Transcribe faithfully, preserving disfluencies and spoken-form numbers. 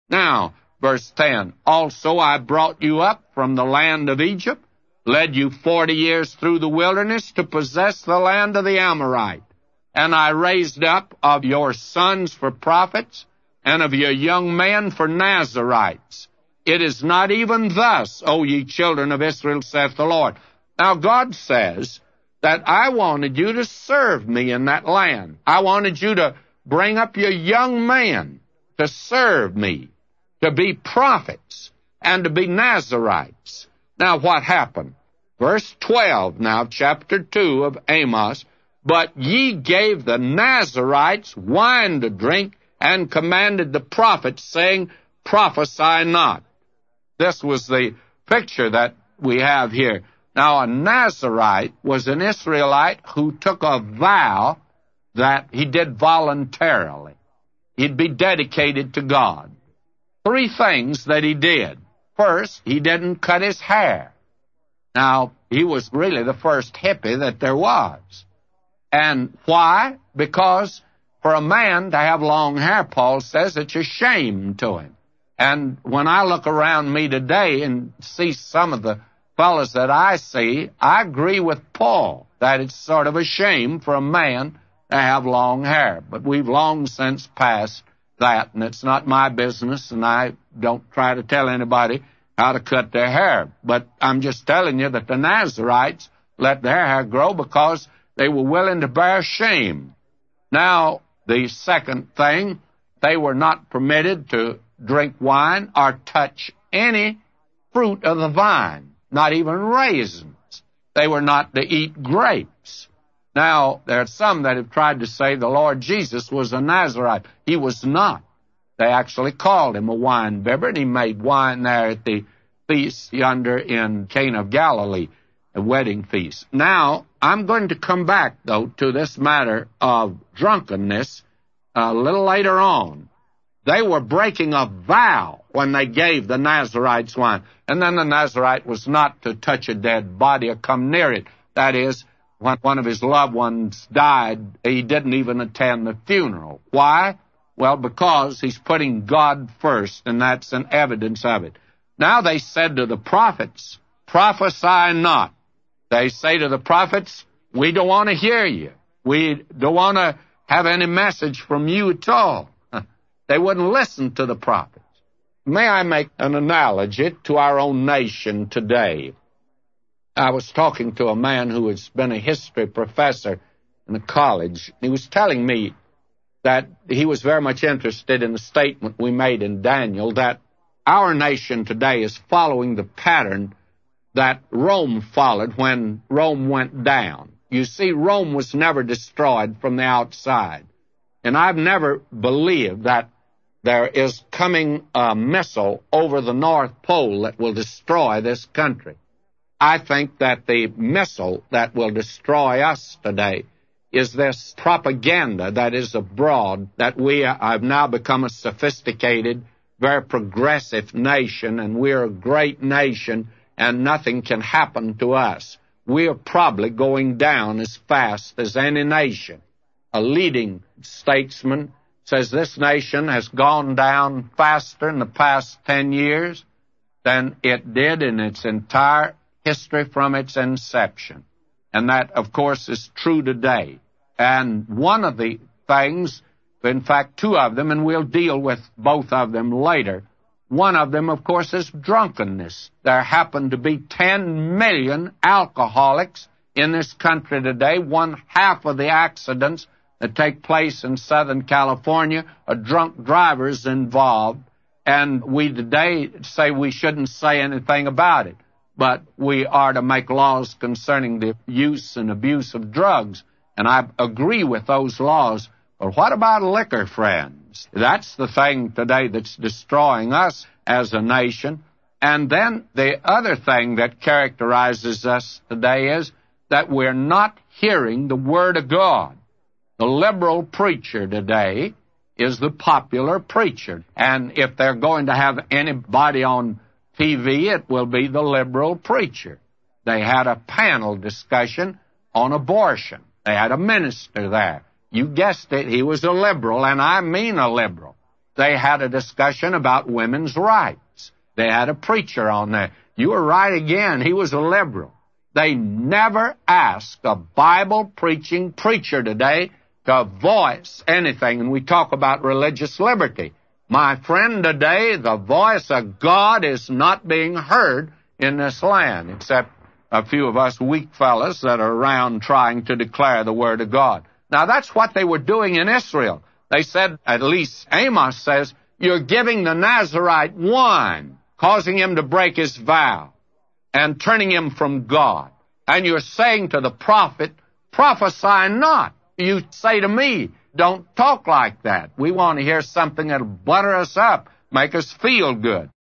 Now, verse ten, also I brought you up from the land of Egypt, led you forty years through the wilderness to possess the land of the Amorite. And I raised up of your sons for prophets, and of your young men for Nazarites. It is not even thus, O ye children of Israel, saith the Lord. Now God says that I wanted you to serve me in that land. I wanted you to bring up your young men to serve me, to be prophets, and to be Nazarites. Now what happened? Verse twelve now, chapter two of Amos, but ye gave the Nazarites wine to drink, and commanded the prophets, saying, prophesy not. This was the picture that we have here. Now, a Nazarite was an Israelite who took a vow that he did voluntarily. He'd be dedicated to God. Three things that he did. First, he didn't cut his hair. Now, he was really the first hippie that there was. And why? Because for a man to have long hair, Paul says, it's a shame to him. And when I look around me today and see some of the fellas that I see, I agree with Paul that it's sort of a shame for a man to have long hair. But we've long since passed that, and it's not my business, and I don't try to tell anybody how to cut their hair. But I'm just telling you that the Nazarites let their hair grow because they were willing to bear shame. Now, the second thing, they were not permitted to drink wine or touch any fruit of the vine, not even raisins. They were not to eat grapes. Now, there are some that have tried to say the Lord Jesus was a Nazarite. He was not. They actually called him a wine bibber, and he made wine there at the feast yonder in Cana of Galilee, a wedding feast. Now, I'm going to come back, though, to this matter of drunkenness a little later on. They were breaking a vow when they gave the Nazarites wine. And then the Nazarite was not to touch a dead body or come near it. That is, when one of his loved ones died, he didn't even attend the funeral. Why? Well, because he's putting God first, and that's an evidence of it. Now they said to the prophets, prophesy not. They say to the prophets, we don't want to hear you. We don't want to have any message from you at all. They wouldn't listen to the prophets. May I make an analogy to our own nation today? I was talking to a man who has been a history professor in a college. He was telling me that he was very much interested in the statement we made in Daniel that our nation today is following the pattern that Rome followed when Rome went down. You see, Rome was never destroyed from the outside. And I've never believed that there is coming a missile over the North Pole that will destroy this country. I think that the missile that will destroy us today is this propaganda that is abroad, that we have now become a sophisticated, very progressive nation, and we're a great nation, and nothing can happen to us. We are probably going down as fast as any nation. A leading statesman says this nation has gone down faster in the past ten years than it did in its entire history from its inception. And that, of course, is true today. And one of the things, in fact, two of them, and we'll deal with both of them later, one of them, of course, is drunkenness. There happen to be ten million alcoholics in this country today. One half of the accidents that take place in Southern California are drunk drivers involved. And we today say we shouldn't say anything about it. But we are to make laws concerning the use and abuse of drugs. And I agree with those laws. But what about liquor, friends? That's the thing today that's destroying us as a nation. And then the other thing that characterizes us today is that we're not hearing the Word of God. The liberal preacher today is the popular preacher. And if they're going to have anybody on T V, it will be the liberal preacher. They had a panel discussion on abortion. They had a minister there. You guessed it, he was a liberal, and I mean a liberal. they had a discussion about women's rights. They had a preacher on there. You were right again. He was a liberal. They never ask a Bible-preaching preacher today to voice anything, and we talk about religious liberty. My friend, today, the voice of God is not being heard in this land, except a few of us weak fellas that are around trying to declare the Word of God. Now, that's what they were doing in Israel. They said, at least Amos says, you're giving the Nazarite wine, causing him to break his vow, and turning him from God. And you're saying to the prophet, prophesy not. You say to me, don't talk like that. We want to hear something that'll butter us up, make us feel good.